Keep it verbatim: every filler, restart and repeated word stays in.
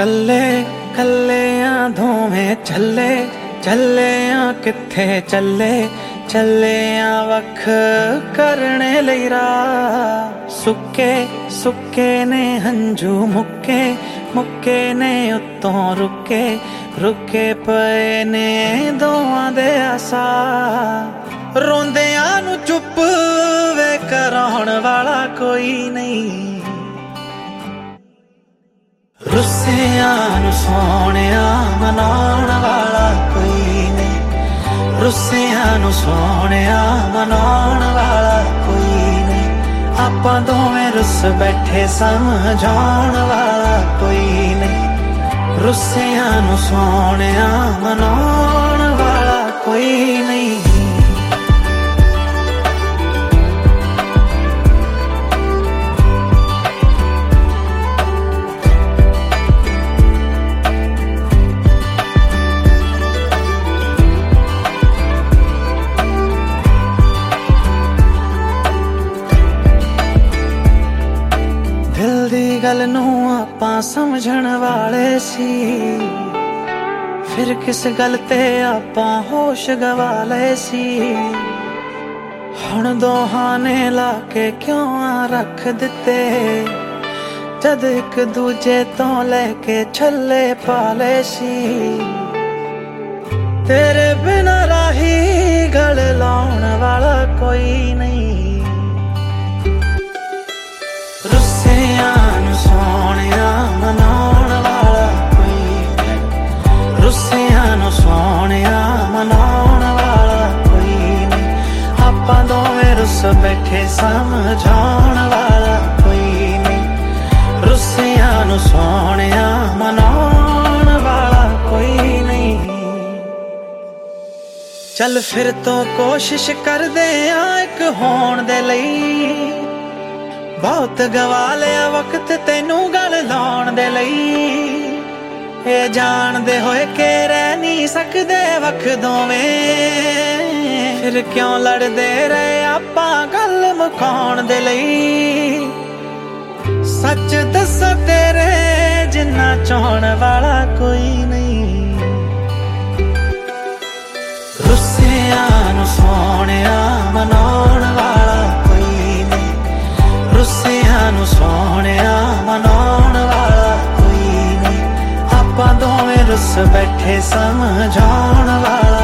कल्ले कल्ले दोवें चले चले किथे चले चले वख करने लई राह सुके सुके ने हंजू मुक्के मुक्के ने उत्तों रुके रुके पे ने दोवां दे आसा रोंदियां नू चुप वे कराउण वाला कोई नहीं रुस्सियां नू सोहणिया मनाउण वाला कोई नहीं रुस्सियां नू सोहणिया मनाउण वाला कोई नहीं आपां दोवें रुस बैठे समझाउण वाला कोई नहीं रुस्सियां नू सोहणिया मनाउण वाला कोई नहीं गल नू आपां समझण वाले सी फिर किस गल ते आपां होश गवा ले सी हुण दोहां ने ला के क्यों रख दिते जद एक दूजे तो लेके छले पाले सी तेरे बिना राही गल लाउण वाला कोई नहीं सोहणिया मनाउण वाला कोई रुस्सियां नू सोहणिया मनाउण वाला कोई नहीं आपां दोवें रुस बैठे समझाउण वाला कोई नहीं रुस्सियां नू सोहणिया मनाउण वाला कोई नहीं चल फिर तो कोशिश करदे आ इक होण दे लई बहुत गवा लिया वक्त तेनू गल लाउण दे लई ए जानदे होए के रह नहीं सकदे वख दोवें फिर क्यों लड़दे रहे आपां गल मुकाउण दे लई सच दस्सां तेरे जिन्ना चाहण वाला कोई नहीं रुस्सियां नू सोहणिया मनाउण वाला रुस्सियां नू सोहणिया मनाउण वाला कोई नहीं आपां दोवें रुस बैठे समझाउण वाला